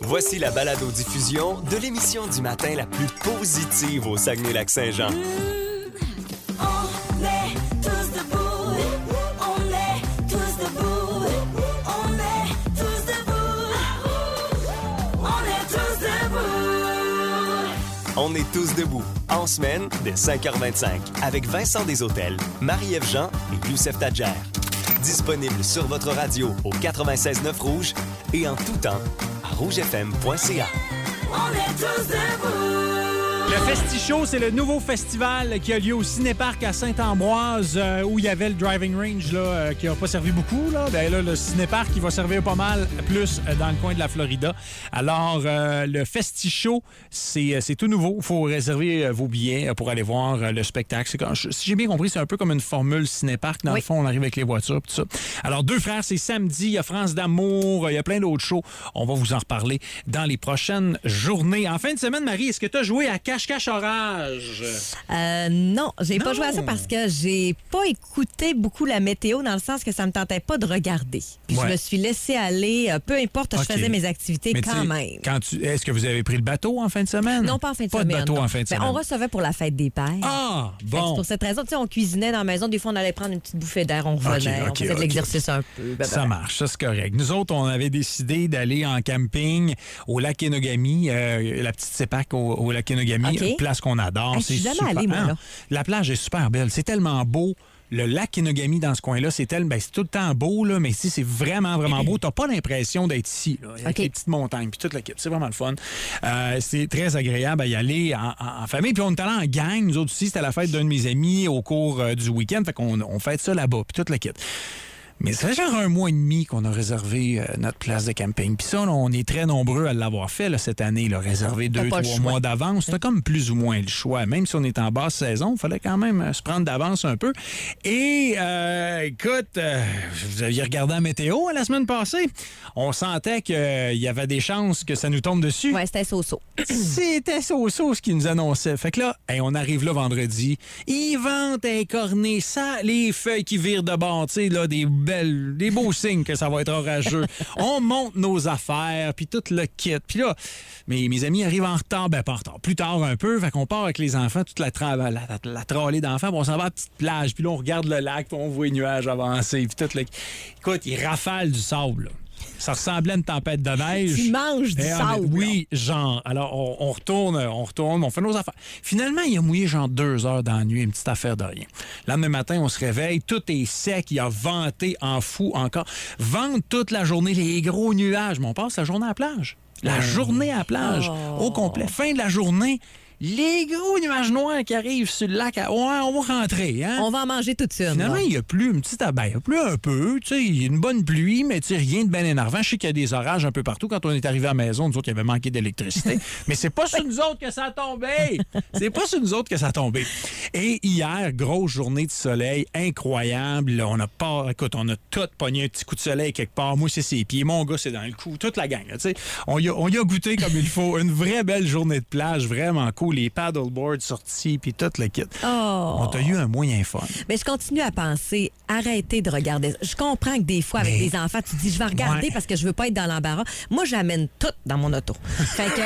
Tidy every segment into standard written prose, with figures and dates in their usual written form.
Voici la balado-diffusion de l'émission du matin la plus positive au Saguenay-Lac-Saint-Jean. On est tous debout, on est tous debout, on est tous debout, on est tous debout. On est tous debout, en semaine, dès 5h25, avec Vincent Desautels, Marie-Ève Jean et Youssef Tadjer. Disponible sur votre radio au 96.9 Rouge et en tout temps à rougefm.ca. On est tous debout. Le Festi-Show, c'est le nouveau festival qui a lieu au Cinéparc à Saint-Ambroise où il y avait le driving range là, qui n'a pas servi beaucoup. Là. Ben, là, le Cinéparc, il va servir pas mal plus dans le coin de la Florida. Alors, le Festi-Show, c'est tout nouveau. Il faut réserver vos billets pour aller voir le spectacle. Si j'ai bien compris, c'est un peu comme une formule Cinéparc. Dans le fond, on arrive avec les voitures et tout ça. Alors, Deux Frères, c'est samedi. Il y a France d'amour. Il y a plein d'autres shows. On va vous en reparler dans les prochaines journées. En fin de semaine, Marie, est-ce que tu as joué à Cache-Cache Orage? Non, j'ai pas joué à ça parce que j'ai pas écouté beaucoup la météo dans le sens que ça me tentait pas de regarder. Puis je me suis laissée aller, peu importe, je faisais mes activités quand même. Est-ce que vous avez pris le bateau en fin de semaine? Non, pas en fin de semaine. Pas de bateau en fin de semaine. On recevait pour la fête des pères. Ah, bon. C'est pour cette raison, on cuisinait dans la maison. Des fois, on allait prendre une petite bouffée d'air, on revenait, on faisait de l'exercice un peu. Ça marche, ça c'est correct. Nous autres, on avait décidé d'aller en camping au lac Kenogami, la petite Sépac au lac Kenogami, une place qu'on adore. Je suis jamais allée, moi, là. La plage est super belle. C'est tellement beau. Le lac Kenogami dans ce coin-là, c'est tout le temps beau, là, mais ici, c'est vraiment, vraiment beau. T'as pas l'impression d'être ici, là, avec les petites montagnes, puis toute l'équipe. C'est vraiment le fun. C'est très agréable à y aller en famille. Puis on est allé en gang. Nous autres aussi, c'était la fête d'un de mes amis au cours du week-end. Fait qu'on fête ça là-bas, puis toute l'équipe. Mais ça fait genre 1 mois et demi qu'on a réservé notre place de camping. Puis ça, là, on est très nombreux à l'avoir fait là, cette année, là, réservé 2-3 mois d'avance. C'était comme plus ou moins le choix. Même si on est en basse saison, il fallait quand même se prendre d'avance un peu. Et écoute, vous aviez regardé la météo la semaine passée. On sentait qu'il y avait des chances que ça nous tombe dessus. Ouais, c'était so-so. C'était so-so ce qu'ils nous annonçait. Fait que là, on arrive là vendredi. Ils vendent un cornet, ça, les feuilles qui virent de bord, tu sais, là, des beaux signes que ça va être orageux. On monte nos affaires, puis tout le kit. Puis là, mes amis arrivent en retard. Ben, pas en retard. Plus tard un peu. Fait qu'on part avec les enfants, toute la tralée d'enfants. Puis on s'en va à la petite plage. Puis là, on regarde le lac, puis on voit les nuages avancer. Puis tout le... Écoute, ils rafalent du sable, là. Ça ressemblait à une tempête de neige. Tu manges du sable. Oui, genre. Alors, on retourne, on fait nos affaires. Finalement, il a mouillé genre 2 heures dans la nuit, une petite affaire de rien. Le lendemain matin, on se réveille, tout est sec, il a venté en fou encore. Vente toute la journée, les gros nuages. Mais on passe la journée à la plage. La journée à la plage, au complet. Fin de la journée, les gros nuages noirs qui arrivent sur le lac. On va rentrer, hein? On va en manger tout de suite. Finalement, il n'y a plus une petite il y a plus un peu. Tu sais, il y a une bonne pluie, mais tu sais, rien de bien énervant. Je sais qu'il y a des orages un peu partout. Quand on est arrivé à la maison, nous autres, il y avait manqué d'électricité. Mais c'est pas sur nous autres que ça a tombé. C'est pas sur nous autres que ça a tombé. Et hier, grosse journée de soleil, incroyable. On a tout pogné un petit coup de soleil quelque part. Moi, c'est ses pieds. Mon gars, c'est dans le cou. Toute la gang. Tu sais, on y a goûté comme il faut. Une vraie belle journée de plage, vraiment cool. Les paddleboards sortis, puis tout le kit. On t'a eu un moyen fun. Mais je continue à penser, arrêtez de regarder. Je comprends que des fois, avec des enfants, tu te dis, je vais regarder parce que je veux pas être dans l'embarras. Moi, j'amène tout dans mon auto. Fait que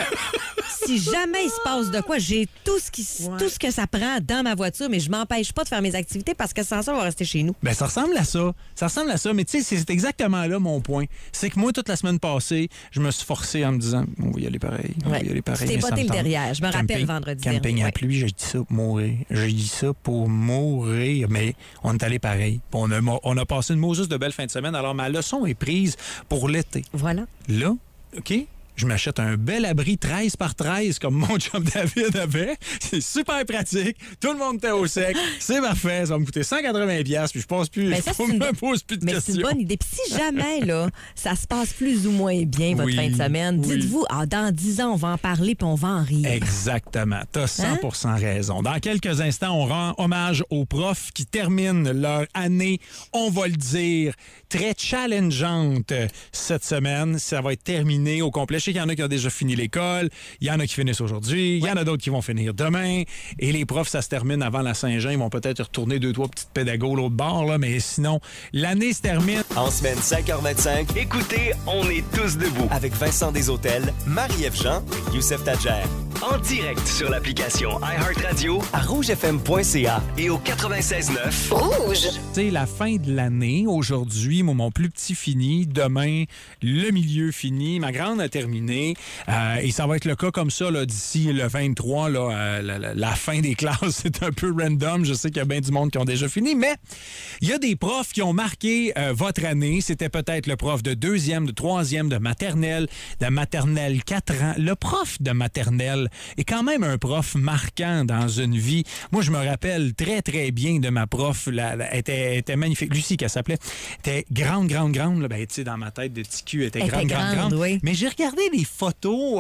si jamais il se passe de quoi, j'ai tout ce que ça prend dans ma voiture, mais je m'empêche pas de faire mes activités parce que sans ça, on va rester chez nous. Ben, ça ressemble à ça. Mais tu sais, c'est exactement là mon point. C'est que moi, toute la semaine passée, je me suis forcé en me disant, on va y aller pareil. Tu t'es botté le derrière. Je me rappelle vendredi dernier. Camping à pluie, j'ai dit ça pour mourir. J'ai dit ça pour mourir, mais on est allé pareil. On a passé une juste de belle fin de semaine. Alors, ma leçon est prise pour l'été. Voilà. Là, OK? Je m'achète un bel abri 13 par 13 comme mon chum David avait. C'est super pratique. Tout le monde était au sec. C'est parfait. Ça va me coûter 180$. Puis je pense plus. Me pose plus de questions. C'est une bonne idée. Puis si jamais, là, ça se passe plus ou moins bien votre fin de semaine, dites-vous, dans 10 ans, on va en parler puis on va en rire. Exactement. T'as 100% raison. Dans quelques instants, on rend hommage aux profs qui terminent leur année, on va le dire, très challengeante cette semaine. Ça va être terminé au complet sais qu'il y en a qui ont déjà fini l'école, il y en a qui finissent aujourd'hui, il y en a d'autres qui vont finir demain. Et les profs, ça se termine avant la Saint-Jean. Ils vont peut-être retourner 2-3 petites pédagogues l'autre bord, là, mais sinon, l'année se termine. En semaine 5h25, écoutez On est tous debout avec Vincent Desautels, Marie-Ève Jean et Youssef Tadjer. En direct sur l'application iHeartRadio, à rougefm.ca et au 96.9. Rouge. C'est la fin de l'année. Aujourd'hui, moi, mon plus petit fini. Demain, le milieu fini. Ma grande a terminé. Et ça va être le cas comme ça là, d'ici le 23. Là, la fin des classes, c'est un peu random. Je sais qu'il y a bien du monde qui ont déjà fini. Mais il y a des profs qui ont marqué votre année. C'était peut-être le prof de 2e, de 3e, de maternelle 4 ans. Le prof de maternelle est quand même un prof marquant dans une vie. Moi, je me rappelle très, très bien de ma prof. Elle était magnifique. Lucie, qu'elle s'appelait. Elle était grande. Là. Ben, tu sais, dans ma tête de petit cul, elle était grande. Oui. Mais j'ai regardé des photos.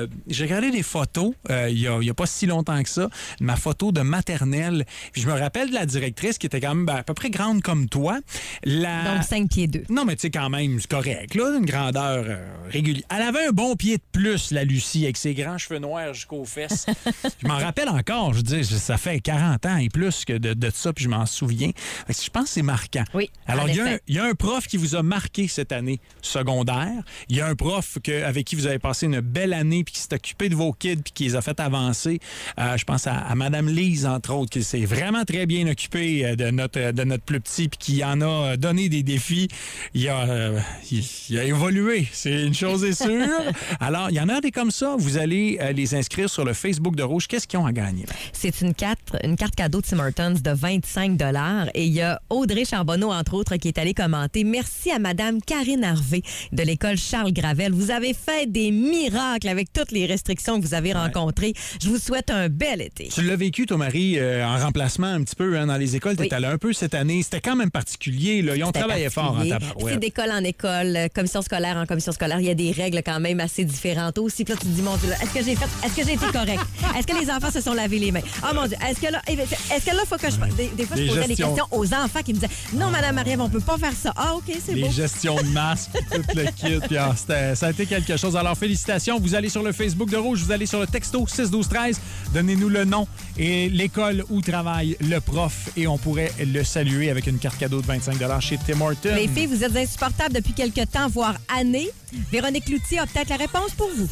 Il y a pas si longtemps que ça. Ma photo de maternelle. Puis je me rappelle de la directrice qui était quand même à peu près grande comme toi. Donc 5 pieds 2. Non, mais tu sais, quand même, c'est correct. Là, une grandeur régulière. Elle avait un bon pied de plus, la Lucie, avec ses grands cheveux noirs jusqu'aux fesses. Je m'en rappelle encore. Je dis, ça fait 40 ans et plus que de ça, puis je m'en souviens. Je pense que c'est marquant. Oui. Alors, il y a un prof qui vous a marqué cette année secondaire. Il y a un prof avec qui vous avez passé une belle année, puis qui s'est occupé de vos kids, puis qui les a fait avancer. Je pense à Mme Lise, entre autres, qui s'est vraiment très bien occupée de notre plus petit, puis qui en a donné des défis. Il a évolué. C'est une chose est sûre. Alors, il y en a des comme ça. Vous allez les inscrire sur le Facebook de Rouge. Qu'est-ce qu'ils ont à gagner? C'est une carte cadeau de Tim Hortons de 25 $. Et il y a Audrey Charbonneau, entre autres, qui est allée commenter. Merci à Mme Karine Harvey de l'école Charles Gravel. Vous avez fait des miracles avec toutes les restrictions que vous avez rencontrées. Je vous souhaite un bel été. Tu l'as vécu, toi, Marie, en remplacement un petit peu dans les écoles. Tu es allée un peu cette année. C'était quand même particulier. Là. Ils ont travaillé fort en tabarouette. C'est d'école en école, commission scolaire en commission scolaire. Il y a des règles quand même assez différentes aussi. Puis là, tu te dis, mon Dieu, est-ce que j'ai été correct? Est-ce que les enfants se sont lavés les mains? Oh mon Dieu, est-ce que là, faut que je... Des fois, je posais des questions aux enfants qui me disaient, non, Madame Marie-Ève, on peut pas faire ça. Ah, OK, c'est beau. Les gestions de masques, tout le kit. Puis, ça a été quelque chose. Alors, félicitations. Vous allez sur le Facebook de Rouge, vous allez sur le texto 612-13. Donnez-nous le nom et l'école où travaille le prof et on pourrait le saluer avec une carte cadeau de 25 $ chez Tim Hortons. Les filles, vous êtes insupportables depuis quelque temps, voire années. Véronique Cloutier a peut-être la réponse pour vous.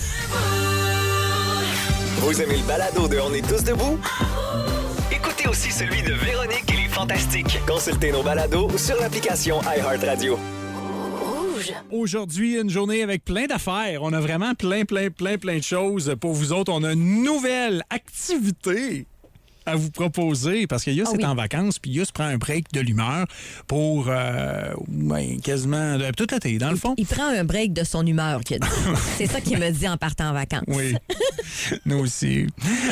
Vous aimez le balado de On est tous debout? Écoutez aussi celui de Véronique et les Fantastiques. Consultez nos balados sur l'application iHeartRadio. Aujourd'hui, une journée avec plein d'affaires. On a vraiment plein de choses pour vous autres. On a une nouvelle activité à vous proposer parce que Youss est en vacances puis Youss prend un break de l'humeur pour quasiment toute l'été, dans le fond. Il prend un break de son humeur, qu'il a dit. C'est ça qu'il me dit en partant en vacances. Oui, nous aussi.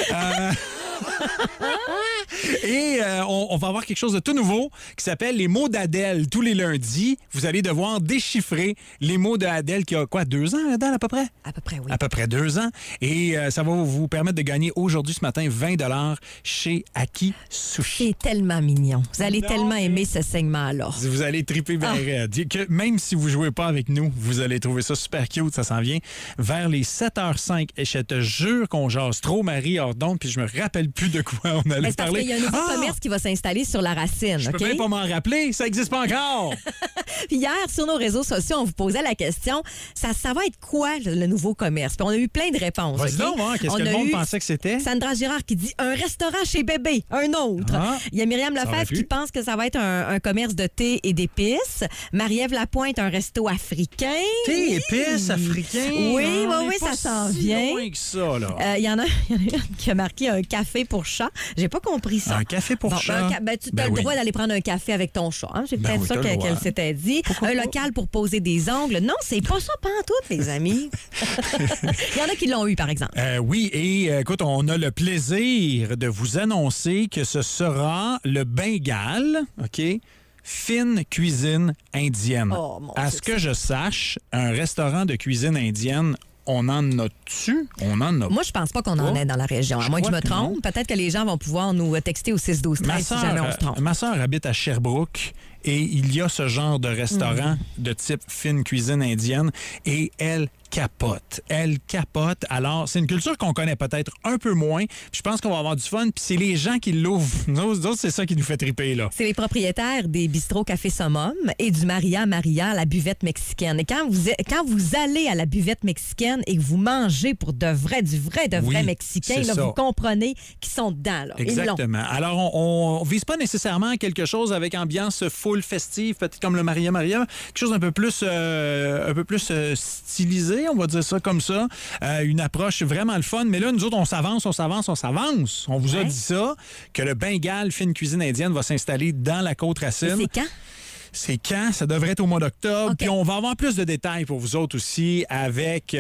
Et on va avoir quelque chose de tout nouveau qui s'appelle les mots d'Adèle. Tous les lundis, vous allez devoir déchiffrer les mots d'Adèle qui a quoi, 2 ans, Adèle, à peu près? À peu près, oui. À peu près 2 ans. Et ça va vous permettre de gagner aujourd'hui, ce matin, 20 $ chez Aki Sushi. C'est tellement mignon. Vous allez tellement aimer ce segment-là. Vous allez triper bien raide. Que même si vous jouez pas avec nous, vous allez trouver ça super cute. Ça s'en vient vers les 7h05. Et je te jure qu'on jase trop, Marie Ordon, puis je me rappelle plus de quoi on allait c'est parce parler. qu'il y a un nouveau commerce qui va s'installer sur la Racine. Je peux même pas m'en rappeler. Ça n'existe pas encore. Puis hier, sur nos réseaux sociaux, on vous posait la question, ça va être quoi le nouveau commerce? Puis on a eu plein de réponses. Vas-y donc, qu'est-ce que le monde pensait que c'était? Sandra Girard qui dit un restaurant chez Bébé, un autre. Il y a Myriam Lefebvre qui pense que ça va être un commerce de thé et d'épices. Marie-Ève Lapointe, un resto africain. Thé, épices, africain. Oui, ça s'en vient. Loin que ça, là. Il y en a une qui a marqué un café pour chat. J'ai pas compris ça. Un café pour chat? Tu as le droit d'aller prendre un café avec ton chat. Hein? C'est peut-être ça qu'elle s'était dit. Un local pour poser des ongles. Non, c'est pas ça pantoute, les amis. Il y en a qui l'ont eu, par exemple. Oui, et écoute, on a le plaisir de vous annoncer que ce sera le Bengale, OK? Fine cuisine indienne. Oh, à ce que je sache, un restaurant de cuisine indienne, on en a-tu? On en a. Moi, je pense pas qu'on en ait dans la région. À moins que je me trompe. Peut-être que les gens vont pouvoir nous texter au 6-12-13 si jamais on se trompe. Ma sœur habite à Sherbrooke et il y a ce genre de restaurant de type fine cuisine indienne et elle capote. Elle capote. Alors, c'est une culture qu'on connaît peut-être un peu moins. Je pense qu'on va avoir du fun. Puis c'est les gens qui l'ouvrent. Nous autres, c'est ça qui nous fait triper, là. C'est les propriétaires des bistrots Café Summum et du Maria, la buvette mexicaine. Et quand vous allez à la buvette mexicaine et que vous mangez pour du vrai mexicain, là, vous comprenez qu'ils sont dedans. Là. Exactement. Alors, on vise pas nécessairement quelque chose avec ambiance full festive, peut-être comme le Maria, quelque chose un peu plus stylisé, on va dire ça comme ça. Une approche vraiment le fun. Mais là, nous autres, on s'avance. On vous a dit ça, que le Bengale Fine Cuisine Indienne va s'installer dans la Côte-Racine. C'est quand? C'est quand? Ça devrait être au mois d'octobre. Okay. Puis on va avoir plus de détails pour vous autres aussi avec...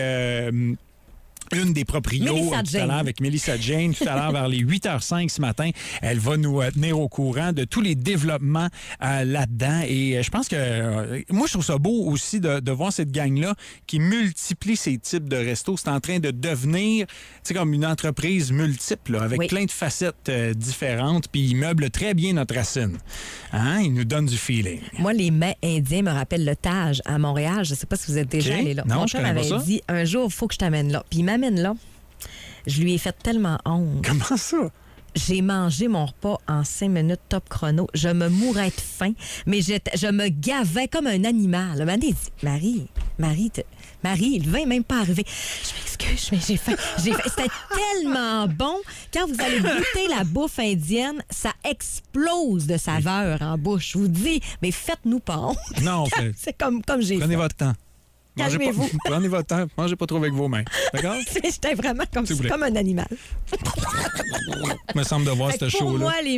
une des proprios tout à l'heure avec Mélissa Jane, tout à l'heure vers les 8h05 ce matin. Elle va nous tenir au courant de tous les développements là-dedans. Et je pense que moi, je trouve ça beau aussi de voir cette gang-là qui multiplie ces types de restos. C'est en train de devenir comme une entreprise multiple là, avec plein de facettes différentes. Puis ils meublent très bien notre racine. Hein? Ils nous donnent du feeling. Moi, les mets indiens me rappellent le Taj à Montréal. Je ne sais pas si vous êtes déjà allé là. Non, mon chum m'avait dit un jour, il faut que je t'amène là. Puis il m'amène là. Je lui ai fait tellement honte. Comment ça? J'ai mangé mon repas en 5 minutes top chrono. Je me mourais de faim, mais je me gavais comme un animal. Elle m'a dit, Marie, le vin n'est même pas arrivé. Je m'excuse, mais j'ai faim. C'était tellement bon. Quand vous allez goûter la bouffe indienne, ça explose de saveur en bouche. Je vous dis, mais faites-nous pas honte. Non, c'est comme j'ai fait. Prenez votre temps. Calmez-vous. Prenez votre temps. Mangez pas trop avec vos mains. D'accord? J'étais vraiment comme un animal. Il me semble de voir ce show-là. Pour moi, les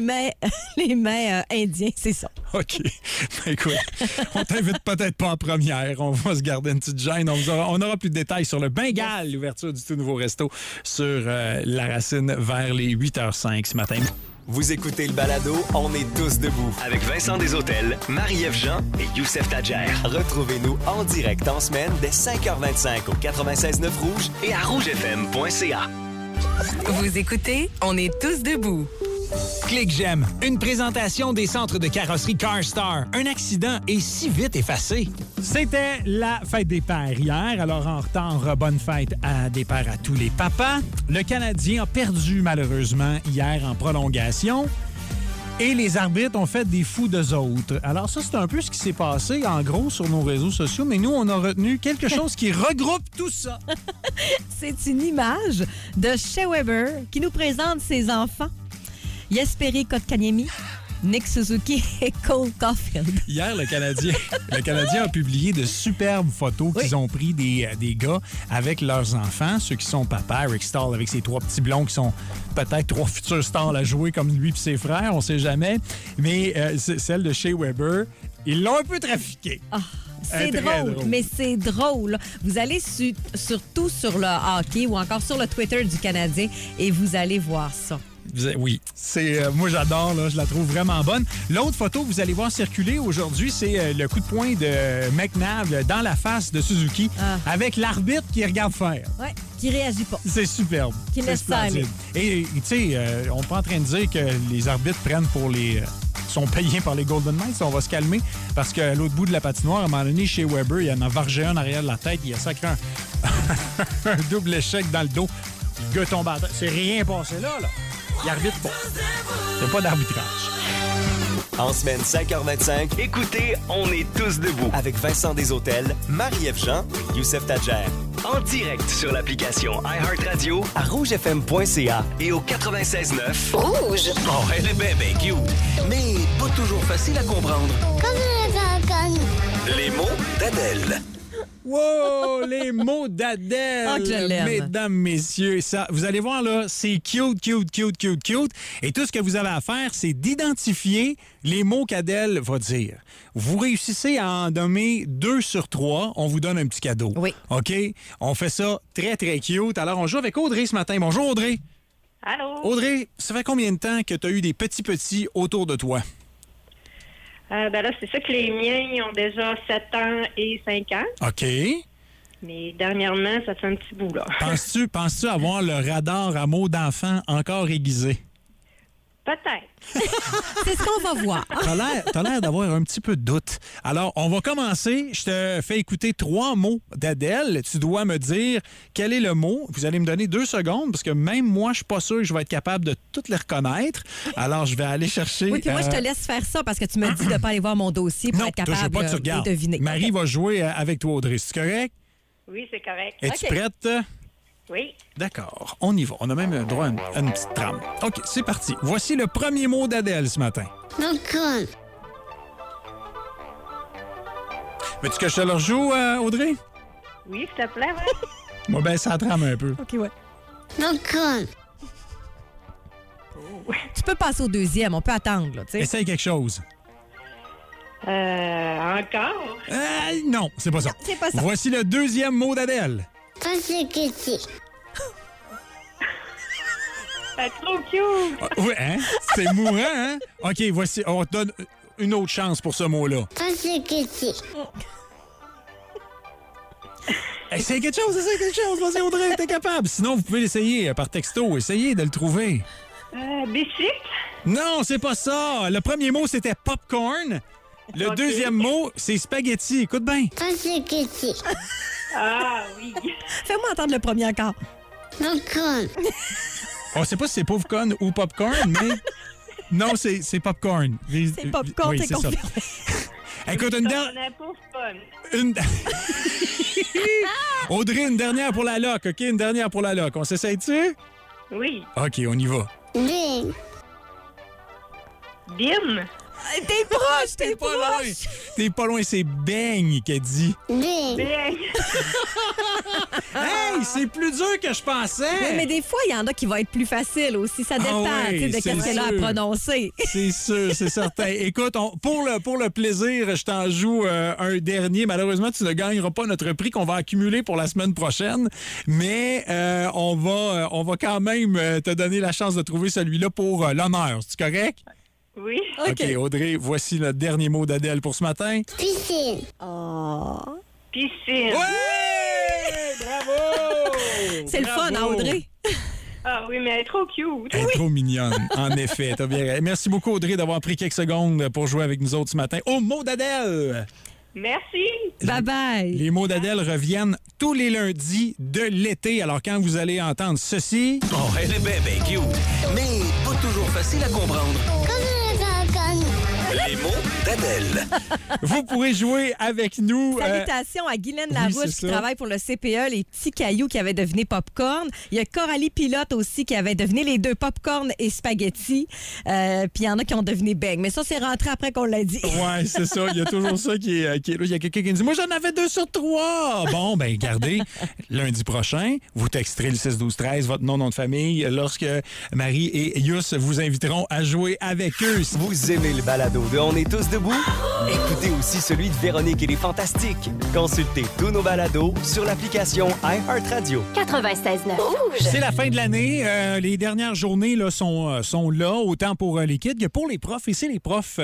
mets indiens, c'est ça. OK. Ben, écoute, on t'invite peut-être pas en première. On va se garder une petite gêne. On aura plus de détails sur le Bengale, l'ouverture du tout nouveau resto sur la Racine vers les 8h05 ce matin. Vous écoutez le balado On est tous debout avec Vincent Desautels, Marie-Ève Jean et Youssef Tadjer. Retrouvez-nous en direct en semaine dès 5h25 au 96.9 Rouge et à rougefm.ca. Vous écoutez On est tous debout. Clique j'aime, une présentation des centres de carrosserie CarStar. Un accident est si vite effacé. C'était la fête des pères hier, alors en retard, bonne fête des pères à tous les papas. Le Canadien a perdu malheureusement hier en prolongation. Et les arbitres ont fait des fous d'eux autres. Alors ça, c'est un peu ce qui s'est passé, en gros, sur nos réseaux sociaux. Mais nous, on a retenu quelque chose qui regroupe tout ça. C'est une image de Shea Weber qui nous présente ses enfants. Jesperi Kotkaniemi, Nick Suzuki et Cole Caulfield. Hier, le Canadien a publié de superbes photos qu'ils ont pris des gars avec leurs enfants, ceux qui sont papas, Rick Stahl avec ses 3 petits blonds qui sont peut-être 3 futurs stars à jouer comme lui et ses frères, on sait jamais. Mais celle de Shea Weber, ils l'ont un peu trafiquée. Ah. C'est drôle, mais c'est drôle. Vous allez surtout sur le hockey ou encore sur le Twitter du Canadien et vous allez voir ça. Oui, moi j'adore, là, je la trouve vraiment bonne. L'autre photo que vous allez voir circuler aujourd'hui, c'est le coup de poing de McNabb dans la face de Suzuki avec l'arbitre qui regarde faire. Oui, qui réagit pas. C'est superbe. Qui laisse ça aller. Et tu sais, on n'est pas en train de dire que les arbitres prennent pour les... sont payés par les Golden Knights. On va se calmer parce qu'à l'autre bout de la patinoire, à un moment donné, chez Weber, il y en a vargé un arrière de la tête. Il a sacré un double échec dans le dos. Le gars tombe à terre. C'est rien passé là. Il arbitre pas. Il n'y a pas d'arbitrage. En semaine 5h25, écoutez On est tous debout avec Vincent Desautels, Marie-Ève Jean et Youssef Tadjer. En direct sur l'application iHeartRadio, à rougefm.ca et au 96.9 Rouge. Oh, elle est bien cute, mais pas toujours facile à comprendre. Les mots d'Adèle. Wow, les mots d'Adèle, Oh, que je l'aime. mesdames, messieurs. Ça, vous allez voir, là, c'est cute. Et tout ce que vous avez à faire, c'est d'identifier les mots qu'Adèle va dire. Vous réussissez à en nommer 2 sur 3, on vous donne un petit cadeau. Oui. OK? On fait ça très, très cute. Alors, on joue avec Audrey ce matin. Bonjour, Audrey. Allô? Audrey, ça fait combien de temps que tu as eu des petits autour de toi? Ben là, c'est ça que les miens ils ont déjà 7 ans et 5 ans. OK. Mais dernièrement, ça fait un petit bout, là. Penses-tu avoir le radar à mots d'enfant encore aiguisé? Peut-être. C'est ce qu'on va voir. T'as l'air d'avoir un petit peu de doute. Alors, on va commencer. Je te fais écouter 3 mots d'Adèle. Tu dois me dire quel est le mot. Vous allez me donner 2 secondes parce que même moi, je suis pas sûr que je vais être capable de toutes les reconnaître. Alors, je vais aller chercher... Oui, puis moi, je te laisse faire ça parce que tu me dis de ne pas aller voir mon dossier pour non, être je veux capable pas que tu de regardes. deviner. Marie va jouer avec toi, Audrey. C'est correct? Oui, c'est correct. Es-tu OK. prête? Oui. D'accord, on y va. On a même droit à une petite trame. OK, c'est parti. Voici le premier mot d'Adèle ce matin. Veux-tu que je te le rejoue, Audrey? Oui, s'il te plaît, ouais. Moi, ben, ça trame un peu. OK, ouais. Tu peux passer au deuxième, on peut attendre, là, tu sais. Essaye quelque chose. Encore? Non, c'est pas ça. C'est pas ça. Voici le deuxième mot d'Adèle. C'est trop cute. Ah, oui, hein? C'est mourant, hein? OK, voici. On te donne une autre chance pour ce mot-là. Essaye quelque chose, Vas-y, Audrey, t'es capable. Sinon, vous pouvez l'essayer par texto. Essayez de le trouver. Bicycle? Non, c'est pas ça. Le premier mot, c'était popcorn. Le OK. deuxième mot, c'est spaghetti. Écoute bien. Ah, oui. Fais-moi entendre le premier encore. On sait pas si c'est popcorn ou popcorn, mais... Non, c'est popcorn. C'est popcorn, Oui, c'est ça. confirmé. Écoute, une On dernière... est pas fun. Une... Audrey, une dernière pour la loc, OK? Une dernière pour la loc. On s'essaye-tu? Oui. OK, on y va. Bim? T'es proche, t'es Pas loin. proche. T'es pas loin, c'est beigne qu'elle dit. Bien. Hey, c'est plus dur que je pensais. Oui, mais des fois, il y en a qui vont être plus faciles aussi. Ça dépend ouais, tu sais, de c'est qu'est-ce qu'elle a à sûr. prononcer. C'est sûr, c'est certain. Écoute, pour le plaisir, je t'en joue un dernier. Malheureusement, tu ne gagneras pas notre prix qu'on va accumuler pour la semaine prochaine, mais on va quand même te donner la chance de trouver celui-là pour l'honneur. C'est correct? Oui. OK, Audrey, voici le dernier mot d'Adèle pour ce matin. Oh. Piscine. Ouais! Bravo! C'est le fun, hein, Audrey? Ah oui, mais elle est trop cute. Elle est trop mignonne, en effet. T'as bien... Merci beaucoup, Audrey, d'avoir pris quelques secondes pour jouer avec nous autres ce matin. Au mot d'Adèle! Merci. Bye-bye. Les mots d'Adèle reviennent tous les lundis de l'été. Alors, quand vous allez entendre ceci... Oh, elle est bien, bien cute, mais pas toujours facile à comprendre. Les mots d'Adèle. Vous pourrez jouer avec nous. Salutations à Guylaine oui, Larouche c'est qui ça. travaille pour le CPE, les petits cailloux qui avaient deviné popcorn. Il y a Coralie Pilote aussi qui avait deviné les deux popcorn et spaghetti. Puis il y en a qui ont deviné beigne. Mais ça, c'est rentré après qu'on l'a dit. Ouais, c'est ça. Il y a toujours ça qui est là. Il y a quelqu'un qui me dit « Moi, j'en avais 2 sur 3. » Bon, ben gardez. Lundi prochain, vous texterez le 6-12-13, votre nom de famille, lorsque Marie et Yus vous inviteront à jouer avec eux. Vous aimez le balado de On est tous debout? Écoutez aussi celui de Véronique et les Fantastiques. Consultez tous nos balados sur l'application iHeartRadio. 96.9 Rouge. C'est la fin de l'année. Les dernières journées là, sont là, autant pour les kids que pour les profs. Et c'est les profs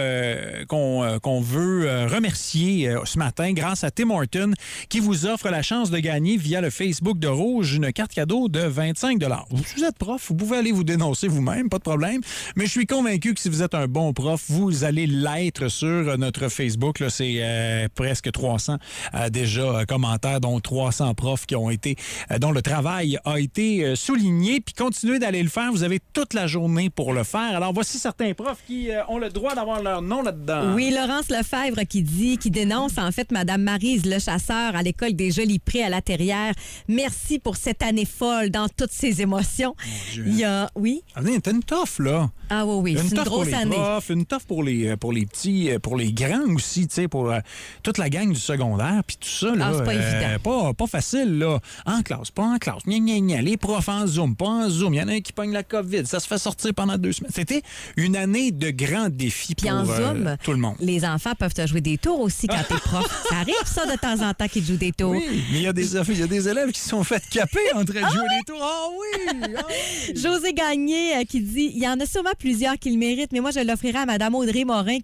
qu'on veut remercier ce matin grâce à Tim Horton qui vous offre la chance de gagner via le Facebook de Rouge une carte cadeau de 25 $. Si vous êtes prof, vous pouvez aller vous dénoncer vous-même, pas de problème. Mais je suis convaincu que si vous êtes un bon prof, vous allez l'être sur notre Facebook. Là, c'est presque 300 déjà commentaires, dont 300 profs qui ont été, dont le travail a été souligné. Puis continuez d'aller le faire. Vous avez toute la journée pour le faire. Alors, voici certains profs qui ont le droit d'avoir leur nom là-dedans. Oui, Laurence Lefebvre qui dénonce en fait Madame Maryse Le Chasseur à l'école des Jolis Prés à La Terrière. Merci pour cette année folle dans toutes ses émotions. Il y a... Oui? Ah, t'as une toffe, là. Ah oui, c'est une toffe pour grosse les année. profs, une toffe pour les petits, pour les grands aussi, tu sais, pour toute la gang du secondaire, puis tout ça, là. Ah, c'est pas évident. Pas facile, là. En classe, pas en classe. Gna, gna, gna. Les profs en Zoom, pas en Zoom. Il y en a un qui pogne la COVID. Ça se fait sortir pendant 2 semaines. C'était une année de grands défis Puis pour en Zoom, tout le monde. les enfants peuvent te jouer des tours aussi quand t'es prof. Ça arrive, ça, de temps en temps, qu'ils te jouent des tours. Oui, mais il y a des élèves qui se sont fait caper en train de jouer des tours. Ah oui! Ah oui! José Gagné qui dit « Il y en a sûrement plusieurs qui le méritent, mais moi, je l'offrirai à Mme Audrey Morin, qui a été le prof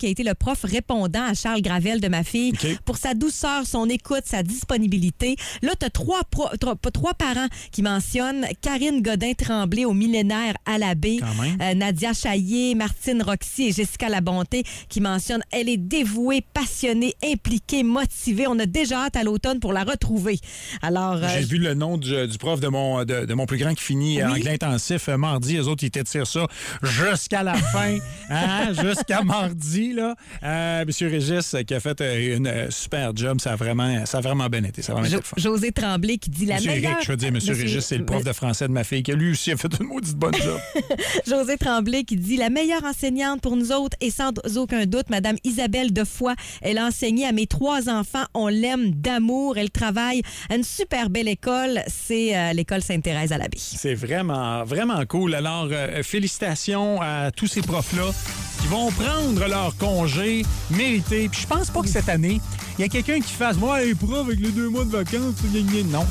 prof répondant à Charles Gravel de ma fille pour sa douceur, son écoute, sa disponibilité. Là, tu as trois parents qui mentionnent Karine Godin-Tremblay au millénaire à la baie, Nadia Chaillé, Martine Roxy et Jessica Labonté qui mentionnent elle est dévouée, passionnée, impliquée, motivée. On a déjà hâte à l'automne pour la retrouver. Alors, j'ai vu le nom du prof de mon plus grand qui finit anglais intensif mardi. Eux autres, ils t'étirent ça jusqu'à la fin, jusqu'à mardi. Là. Monsieur Régis qui a fait une super job. Ça a vraiment bien été. Ça a vraiment été le fun. José Tremblay qui dit Monsieur la meilleure... Eric, je veux dire, Monsieur Régis, c'est le prof de français de ma fille qui, lui aussi, a fait une maudite bonne job. José Tremblay qui dit la meilleure enseignante pour nous autres et sans aucun doute, Madame Isabelle Defoy. Elle a enseigné à mes 3 enfants. On l'aime d'amour. Elle travaille à une super belle école. C'est l'école Sainte-Thérèse à la baie. C'est vraiment, vraiment cool. Alors, félicitations à tous ces profs-là qui vont prendre leur congé mérité. Puis je pense pas que cette année, il y a quelqu'un qui fasse « Moi, les profs, avec les 2 mois de vacances, non,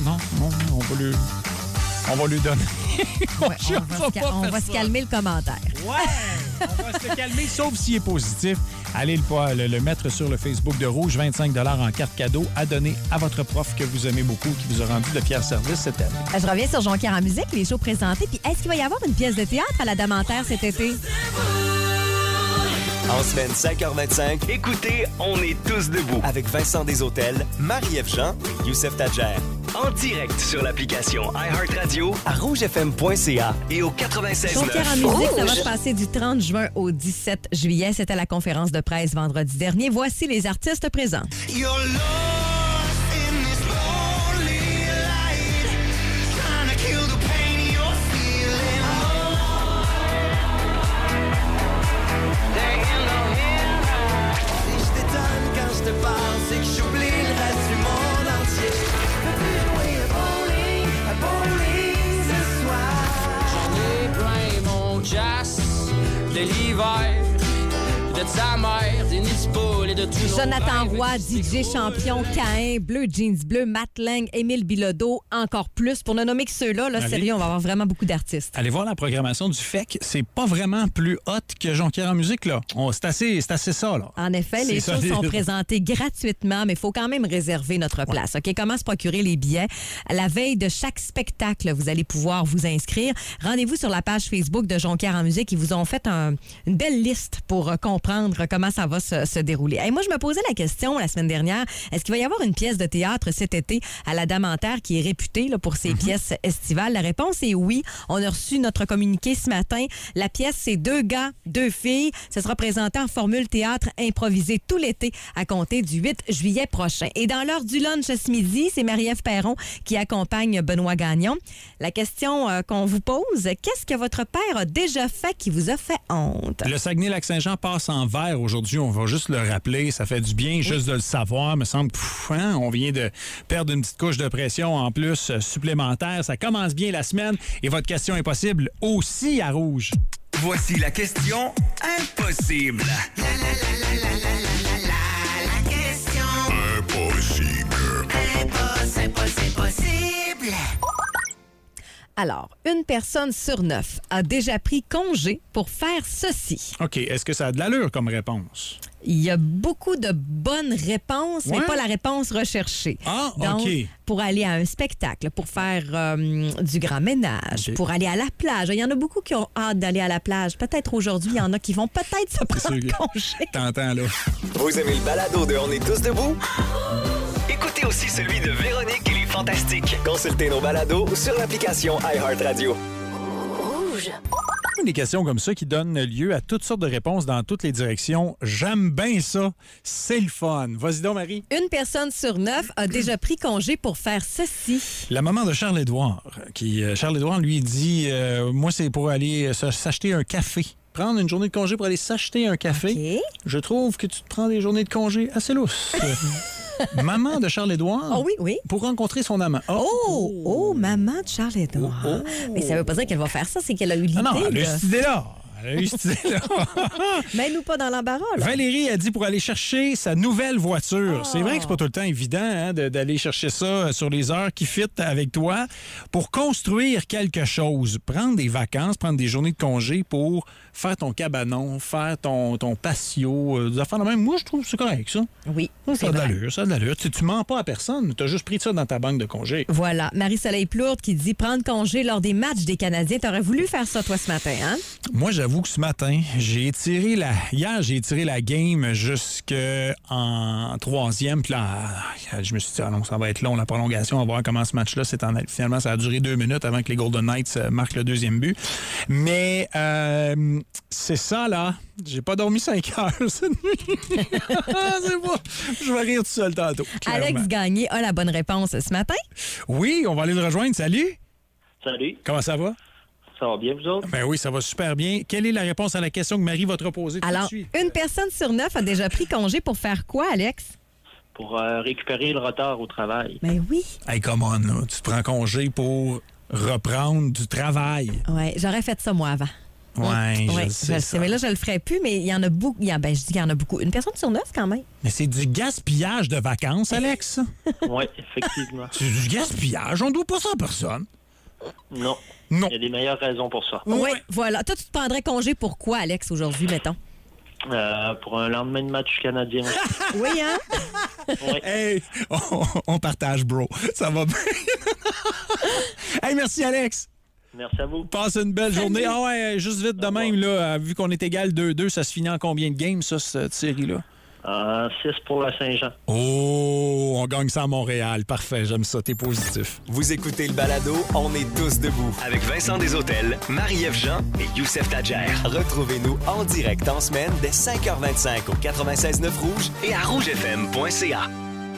on va lui donner. On va se calmer le commentaire. Ouais, on va se calmer, sauf s'il est positif. Allez le mettre sur le Facebook de Rouge, 25 $ en carte cadeau à donner à votre prof que vous aimez beaucoup, qui vous a rendu de fiers services cette année. Je reviens sur Jonquière en musique, les shows présentés. Puis est-ce qu'il va y avoir une pièce de théâtre à la Damentaire cet été? En semaine 5h25, écoutez On est tous debout avec Vincent Desautels, Marie-Ève Jean et Youssef Tadjer. En direct sur l'application iHeartRadio à rougefm.ca et au 96.9. Jonquière en musique, ça va se passer du 30 juin au 17 juillet. C'était la conférence de presse vendredi dernier. Voici les artistes présents. C'est que j'oublie le reste du monde entier. Je peux plus jouer à bowling ce soir. J'en ai plein mon jazz de l'hiver, de sa mère, des nids de poule et de tout. Jonathan Roy, DJ champion, Caïn, Bleu Jeans Bleu, Matt Lang, Émile Bilodeau, encore plus. Pour ne nommer que ceux-là, sérieux, on va avoir vraiment beaucoup d'artistes. Allez voir la programmation du FEC. C'est pas vraiment plus hot que Jonquière en musique, là. C'est assez ça, là. En effet, les shows sont présentés gratuitement, mais il faut quand même réserver notre place. OK? Comment se procurer les billets? À la veille de chaque spectacle, vous allez pouvoir vous inscrire. Rendez-vous sur la page Facebook de Jonquière en musique. Ils vous ont fait une belle liste pour comprendre comment ça va se dérouler. Et moi, je me posais la question la semaine dernière, est-ce qu'il va y avoir une pièce de théâtre cet été à la Damentaire qui est réputée là, pour ses pièces estivales? La réponse est oui. On a reçu notre communiqué ce matin. La pièce, c'est 2 gars, 2 filles. Ça sera présenté en formule théâtre improvisé tout l'été à compter du 8 juillet prochain. Et dans l'heure du lunch ce midi, c'est Marie-Ève Perron qui accompagne Benoît Gagnon. La question qu'on vous pose, qu'est-ce que votre père a déjà fait qui vous a fait honte? Le Saguenay-Lac-Saint-Jean passe en vert aujourd'hui. On va juste le rappeler. Ça fait du bien juste de le savoir. Il me semble on vient de perdre une petite couche de pression en plus supplémentaire. Ça commence bien la semaine et votre question impossible aussi à Rouge. Voici la question impossible. La question impossible. Alors, une personne sur 9 a déjà pris congé pour faire ceci. OK. Est-ce que ça a de l'allure comme réponse? Il y a beaucoup de bonnes réponses, mais pas la réponse recherchée. Ah, Donc, OK. pour aller à un spectacle, pour faire du grand ménage, pour aller à la plage. Il y en a beaucoup qui ont hâte d'aller à la plage. Peut-être aujourd'hui, il y en a qui vont peut-être se prendre congé. T'entends, là. Vous aimez le balado de On est tous debout? Écoutez aussi celui de Véronique et les Fantastiques. Consultez nos balados sur l'application iHeartRadio. Rouge. Des questions comme ça qui donnent lieu à toutes sortes de réponses dans toutes les directions. J'aime bien ça. C'est le fun. Vas-y donc, Marie. Une personne sur 9 a déjà pris congé pour faire ceci. La maman de Charles-Édouard, Charles-Édouard lui dit moi, c'est pour aller s'acheter un café. Prendre une journée de congé pour aller s'acheter un café. Okay. Je trouve que tu te prends des journées de congé assez lousses. Maman de Charles-Édouard. Oh oui. Pour rencontrer son amant. Oh, maman de Charles-Édouard. Mais ça veut pas dire qu'elle va faire ça, c'est qu'elle a eu l'idée. Non, elle a eu cette idée-là. Mets-nous pas dans l'embarras, là. Valérie a dit pour aller chercher sa nouvelle voiture. C'est vrai que c'est pas tout le temps évident d'aller chercher ça sur les heures qui fit avec toi. Pour construire quelque chose, prendre des vacances, prendre des journées de congé pour faire ton cabanon, faire ton patio, des affaires de même. Moi, je trouve que c'est correct, ça. Oui, Ça a de l'allure. Tu mens pas à personne. Tu as juste pris ça dans ta banque de congé. Voilà. Marie-Soleil Plourde qui dit prendre congé lors des matchs des Canadiens. T'aurais voulu faire ça, toi, ce matin, hein? Moi, j'avoue que ce matin, hier, j'ai étiré la game jusqu'en troisième. Puis là, je me suis dit, non, ça va être long, la prolongation. On va voir comment ce match-là s'est en allé. Finalement, ça a duré 2 minutes avant que les Golden Knights marquent le deuxième but. Mais c'est ça, là. J'ai pas dormi 5 heures cette nuit. C'est bon. Je vais rire tout seul tantôt. Clairement. Alex Gagné a la bonne réponse ce matin. Oui, on va aller le rejoindre. Salut. Salut. Comment ça va? Ça va bien, vous autres? Ben oui, ça va super bien. Quelle est la réponse à la question que Marie va te reposer tout de Alors, suite? une personne sur 9 a déjà pris congé pour faire quoi, Alex? Pour récupérer le retard au travail. Ben oui. Hey, come on, là. Tu te prends congé pour reprendre du travail. Ouais, j'aurais fait ça, moi, avant. Ouais, Ouais, je sais ça. Mais là, je le ferai plus, mais il y en a beaucoup. Je dis qu'il y en a beaucoup. Une personne sur 9, quand même. Mais c'est du gaspillage de vacances, Alex. Oui, effectivement. C'est du gaspillage. On ne doit pas ça à personne. Non. Non. Il y a des meilleures raisons pour ça. Oui, voilà. Toi, tu te prendrais congé pour quoi, Alex, aujourd'hui, mettons? Pour un lendemain de match canadien. Oui, hein? Oui. Hey, on partage, bro. Ça va bien. Hey, merci, Alex. Merci à vous. Passe une belle journée. Ah ouais, juste vite de même, là, vu qu'on est égal 2-2, ça se finit en combien de games, ça, cette série-là? 6 pour la Saint-Jean. Oh, on gagne ça à Montréal. Parfait, j'aime ça, t'es positif. Vous écoutez le balado On est tous debout avec Vincent Deshôtels, Marie-Ève Jean et Youssef Tadjer. Retrouvez-nous en direct en semaine dès 5h25 au 96.9 Rouge et à rougefm.ca.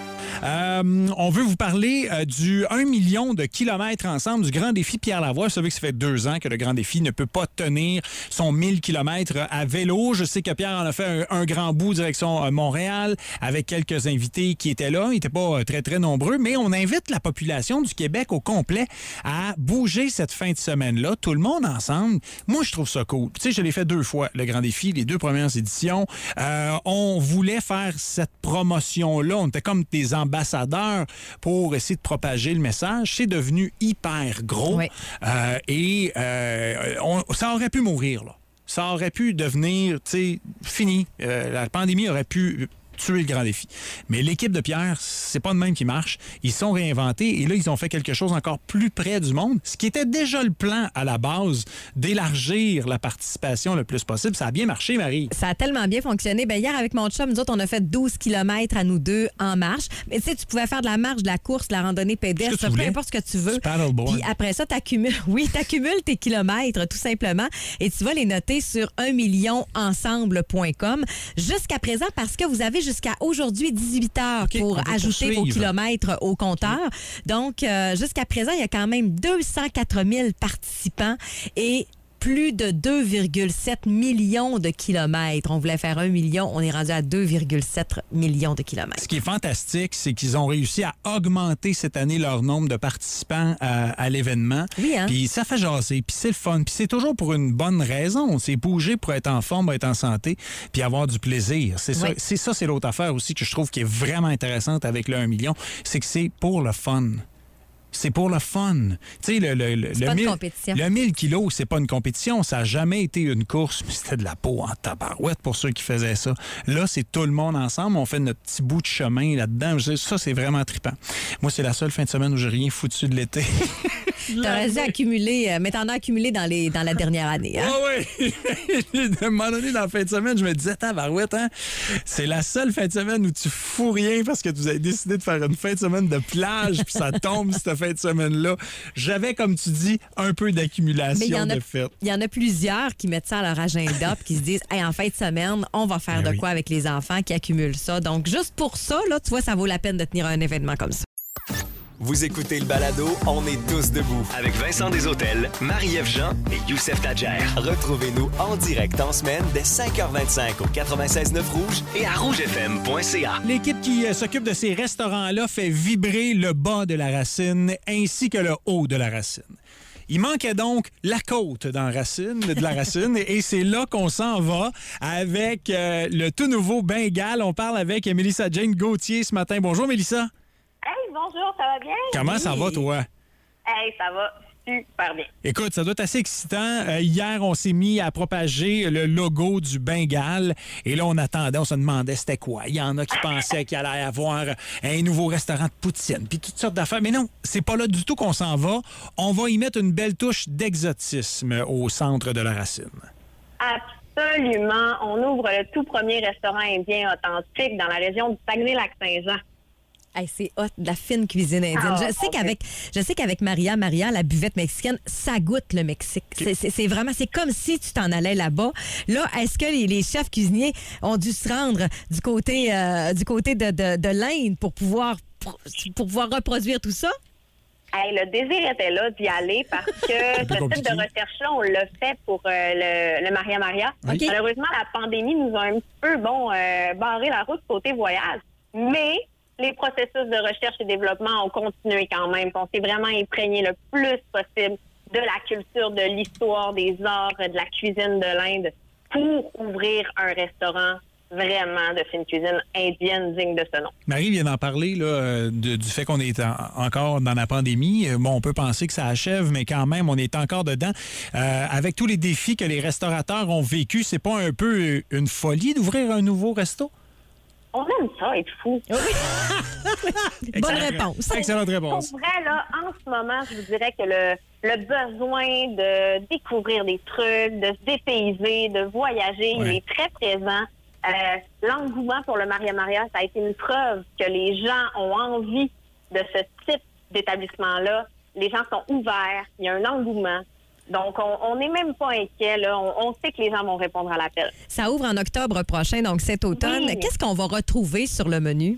On veut vous parler du 1 million de kilomètres ensemble du Grand Défi Pierre Lavoie. Vous savez que ça fait 2 ans que le Grand Défi ne peut pas tenir son 1000 kilomètres à vélo. Je sais que Pierre en a fait un grand bout direction Montréal avec quelques invités qui étaient là. Ils n'étaient pas très, très nombreux, mais on invite la population du Québec au complet à bouger cette fin de semaine-là. Tout le monde ensemble. Moi, je trouve ça cool. Tu sais, je l'ai fait 2 fois, le Grand Défi, les 2 premières éditions. On voulait faire cette promotion-là. On était comme des ambassadeurs pour essayer de propager le message. C'est devenu hyper gros. Oui. Ça aurait pu mourir, là. Ça aurait pu devenir, tu sais, fini. La pandémie aurait pu tuer le Grand Défi. Mais l'équipe de Pierre, c'est pas de même qui marche. Ils sont réinventés et là, ils ont fait quelque chose encore plus près du monde, ce qui était déjà le plan à la base, d'élargir la participation le plus possible. Ça a bien marché, Marie. Ça a tellement bien fonctionné. Ben, hier, avec mon chum, nous autres, on a fait 12 km à nous deux en marche. Mais tu sais, tu pouvais faire de la marche, de la course, de la randonnée pédestre, peu importe ce que tu veux. Du paddleboard. Puis après ça, t'accumules tes kilomètres, tout simplement, et tu vas les noter sur 1millionensemble.com. Jusqu'à présent, parce que vous avez jusqu'à aujourd'hui 18 heures pour ajouter vos kilomètres au compteur. Donc, jusqu'à présent, il y a quand même 204 000 participants et plus de 2,7 millions de kilomètres. On voulait faire 1 million, on est rendu à 2,7 millions de kilomètres. Ce qui est fantastique, c'est qu'ils ont réussi à augmenter cette année leur nombre de participants à l'événement. Oui, hein? Puis ça fait jaser, puis c'est le fun. Puis c'est toujours pour une bonne raison. C'est bouger pour être en forme, être en santé, puis avoir du plaisir. C'est ça, c'est l'autre affaire aussi que je trouve qui est vraiment intéressante avec le 1 million, c'est que c'est pour le fun. C'est pour le fun. Tu sais, le 1000 kilos, c'est pas une compétition. Ça n'a jamais été une course, mais c'était de la peau en tabarouette pour ceux qui faisaient ça. Là, c'est tout le monde ensemble. On fait notre petit bout de chemin là-dedans. Ça, c'est vraiment trippant. Moi, c'est la seule fin de semaine où j'ai rien foutu de l'été. T'aurais dû accumuler, mais t'en as accumulé dans la dernière année. Hein? Ah oui! À un moment donné, dans la fin de semaine, je me disais, tabarouette, hein? C'est la seule fin de semaine où tu fous rien parce que vous avez décidé de faire une fin de semaine de plage, puis ça tombe cette fin de semaine-là. J'avais, comme tu dis, un peu d'accumulation de fêtes. Il y en a plusieurs qui mettent ça à leur agenda puis qui se disent, hey, en fin de semaine, on va faire de quoi avec les enfants qui accumulent ça. Donc, juste pour ça, là, tu vois, ça vaut la peine de tenir un événement comme ça. Vous écoutez le balado On est tous debout avec Vincent Deshôtels, Marie-Ève Jean et Youssef Tadjer. Retrouvez-nous en direct en semaine dès 5h25 au 96.9 Rouge et à rougefm.ca. L'équipe qui s'occupe de ces restaurants-là fait vibrer le bas de la racine ainsi que le haut de la racine. Il manquait donc la côte de la Racine, et c'est là qu'on s'en va avec le tout nouveau Bengale. On parle avec Mélissa Jane Gauthier ce matin. Bonjour, Mélissa. Hey, bonjour, ça va bien? Comment ça va, toi? Hey, ça va super bien. Écoute, ça doit être assez excitant. Hier, on s'est mis à propager le logo du Bengale. Et là, on attendait, on se demandait c'était quoi. Il y en a qui pensaient qu'il allait y avoir un nouveau restaurant de poutine, puis toutes sortes d'affaires. Mais non, c'est pas là du tout qu'on s'en va. On va y mettre une belle touche d'exotisme au centre de la Racine. Absolument. On ouvre le tout premier restaurant indien authentique dans la région du Saguenay-Lac-Saint-Jean. Hey, c'est hot, de la fine cuisine indienne. Je sais qu'avec Maria, la buvette mexicaine, ça goûte le Mexique. C'est vraiment, c'est comme si tu t'en allais là-bas. Là, est-ce que les chefs cuisiniers ont dû se rendre du côté de l'Inde pour pouvoir reproduire tout ça? Hey, le désir était là d'y aller parce que ce type de recherche-là, on l'a fait pour le Maria. Okay. Malheureusement, la pandémie nous a un petit peu barré la route côté voyage. Mais les processus de recherche et développement ont continué quand même. On s'est vraiment imprégné le plus possible de la culture, de l'histoire, des arts, de la cuisine de l'Inde pour ouvrir un restaurant vraiment de fine cuisine indienne digne de ce nom. Marie vient d'en parler là, du fait qu'on est encore dans la pandémie. Bon, on peut penser que ça achève, mais quand même, on est encore dedans. Avec tous les défis que les restaurateurs ont vécus, c'est pas un peu une folie d'ouvrir un nouveau resto? On aime ça, être fou. Bonne réponse. Excellente réponse. Pour vrai, là, en ce moment, je vous dirais que le besoin de découvrir des trucs, de se dépayser, de voyager, il est très présent. L'engouement pour le Maria, ça a été une preuve que les gens ont envie de ce type d'établissement-là. Les gens sont ouverts, il y a un engouement. Donc, on n'est même pas inquiet. Là. On sait que les gens vont répondre à l'appel. Ça ouvre en octobre prochain, donc cet automne. Oui. Qu'est-ce qu'on va retrouver sur le menu?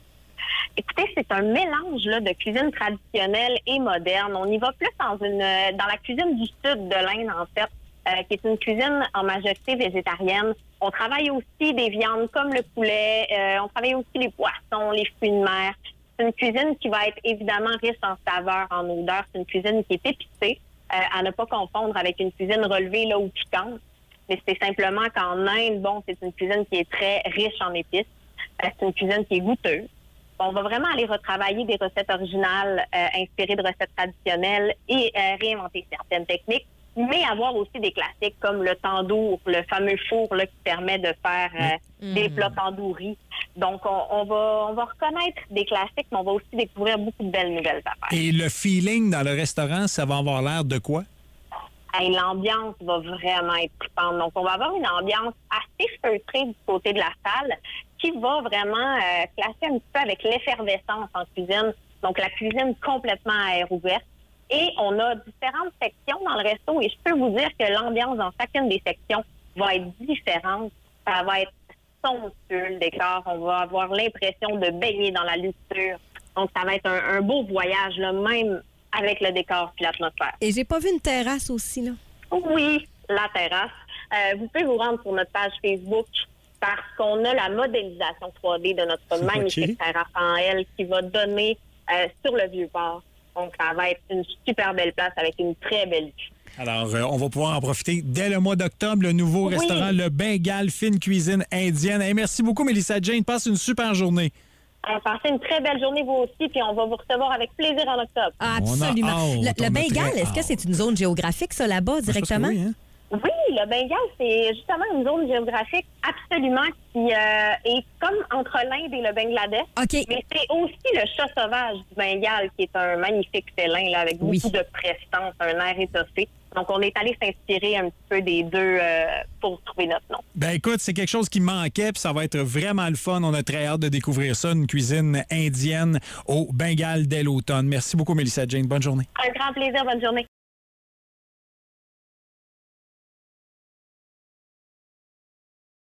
Écoutez, c'est un mélange là, de cuisine traditionnelle et moderne. On y va plus dans la cuisine du sud de l'Inde, en fait, qui est une cuisine en majorité végétarienne. On travaille aussi des viandes comme le poulet. On travaille aussi les poissons, les fruits de mer. C'est une cuisine qui va être évidemment riche en saveurs, en odeurs. C'est une cuisine qui est épicée. À ne pas confondre avec une cuisine relevée là, ou piquante. Mais c'est simplement qu'en Inde, c'est une cuisine qui est très riche en épices. C'est une cuisine qui est goûteuse. On va vraiment aller retravailler des recettes originales inspirées de recettes traditionnelles et réinventer certaines techniques, mais avoir aussi des classiques comme le tandoor, le fameux four là, qui permet de faire des plats tandouris. Donc, on va reconnaître des classiques, mais on va aussi découvrir beaucoup de belles nouvelles affaires. Et le feeling dans le restaurant, ça va avoir l'air de quoi? Hey, l'ambiance va vraiment être trippante. Donc, on va avoir une ambiance assez feutrée du côté de la salle qui va vraiment classer un petit peu avec l'effervescence en cuisine. Donc, la cuisine complètement à air ouverte. Et on a différentes sections dans le resto et je peux vous dire que l'ambiance dans chacune des sections va être différente. Ça va être somptueux, le décor. On va avoir l'impression de baigner dans la luxure. Donc, ça va être un beau voyage, là, même avec le décor et l'atmosphère. Et j'ai pas vu une terrasse aussi, là? Oui, la terrasse. Vous pouvez vous rendre sur notre page Facebook parce qu'on a la modélisation 3D de notre magnifique terrasse en L qui va donner sur le Vieux-Port. Donc, ça va être une super belle place avec une très belle vue. Alors, on va pouvoir en profiter dès le mois d'octobre, le nouveau restaurant Le Bengale, fine cuisine indienne. Hey, merci beaucoup, Mélissa Jane. Passe une super journée. Passez une très belle journée, vous aussi, puis on va vous recevoir avec plaisir en octobre. Ah, absolument. Le Bengale, est-ce que c'est une zone géographique, ça, là-bas, directement? Oui, le Bengale, c'est justement une zone géographique absolument qui est comme entre l'Inde et le Bangladesh. Okay. Mais c'est aussi le chat sauvage du Bengale qui est un magnifique félin là, avec beaucoup de prestance, un air étoffé. Donc, on est allé s'inspirer un petit peu des deux pour trouver notre nom. Ben écoute, c'est quelque chose qui manquait, puis ça va être vraiment le fun. On a très hâte de découvrir ça, une cuisine indienne au Bengale dès l'automne. Merci beaucoup, Mélissa Jane. Bonne journée. Un grand plaisir. Bonne journée.